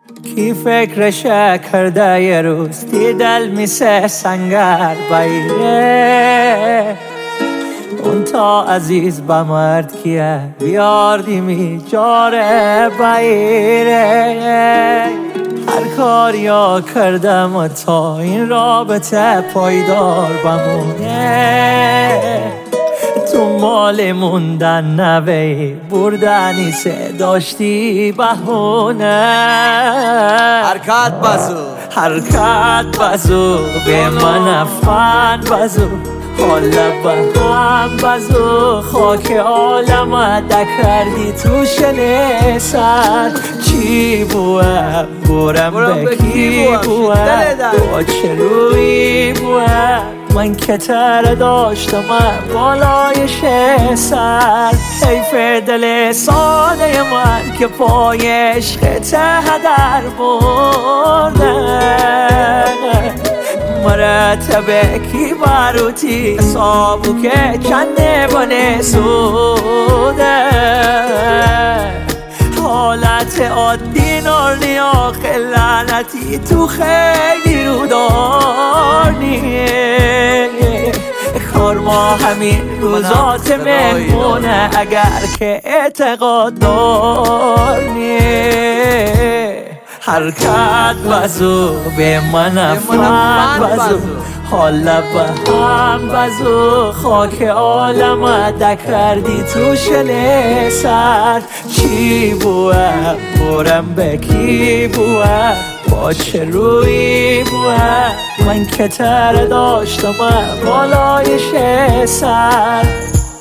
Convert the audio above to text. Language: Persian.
کی فکرش کرده یه روز دیدل میسه سنگر بایره اون تا عزیز به مرد کیه بیاردی می جاره بایره هر کاریا کردم و تا این رابطه پایدار بمونه تو مال موندن نوی بردنی سه داشتی بهونه حرکت بزو به من افغان بزو حالا به هم بزو خاک عالم دکردی تو شنه سر چی بوه برم به کی بوه با چه روی بوه من که تر داشتم بالای سر حیف دل ساده من که پای عشق ته در برده مرتبه کی باروتی صابو که چنده بانه سوده حالت عادی نارنی آخه لعنتی تو خیلی رو دارنی کار ما همین روزات مهمونه اگر که اعتقاد دارنی حرکت بزو به من افغان بزو حالا به هم بزو خاک عالم دکردی تو شنه سر چی بوه برم به کی بوه با چه روی بوه من که تر داشتم بالای سر